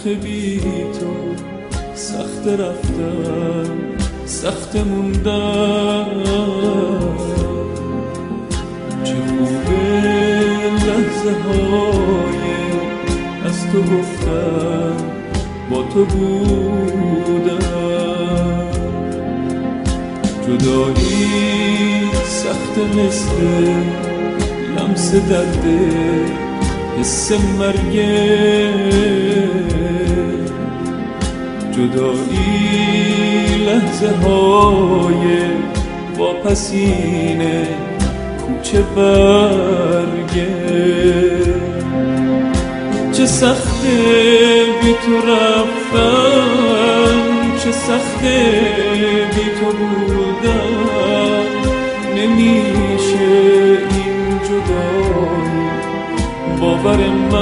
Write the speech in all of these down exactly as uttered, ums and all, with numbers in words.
آخه بی تو سخت رفتن سخت موندن. چه خوبه لحظه های از تو گفتن با تو بودن. جدایی سخت مثل لمس درده حس مرگه. جدایی لحظه های واپسینه کوچه برگه. چه سخته بی تو رفتن، چه سخته بی تو بودن. نمیشه این جدایی باور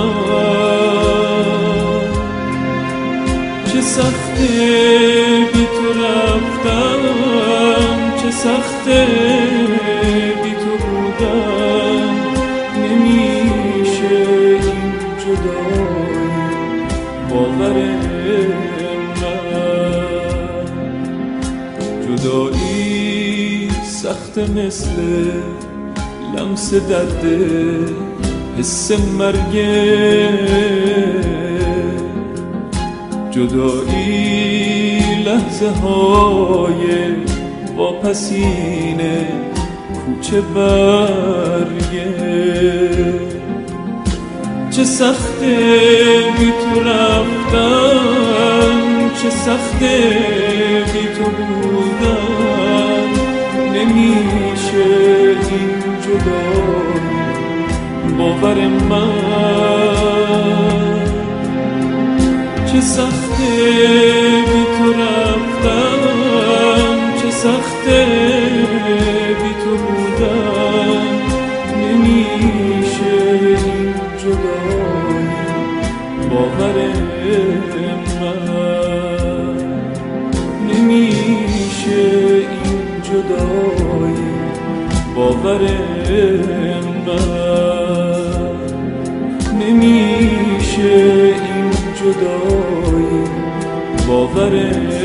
من. چه سخته بی تو رفتن، چه سخته بی تو بودن. نمیشه این جدایی باور من. جدایی سخت مثل لمس درده حس مرگه. جدایی لحظه های واپسینه کوچه برگه. چه سخته بی تو رفتن، چه سخته بی تو بودن. نمیشه این جدایی باور من. چه سخته بی تو رفتن، چه سخته بی تو بودن. نمیشه این جدایی باور من. نمیشه این جدایی باور من. نمیشه این جدایی باور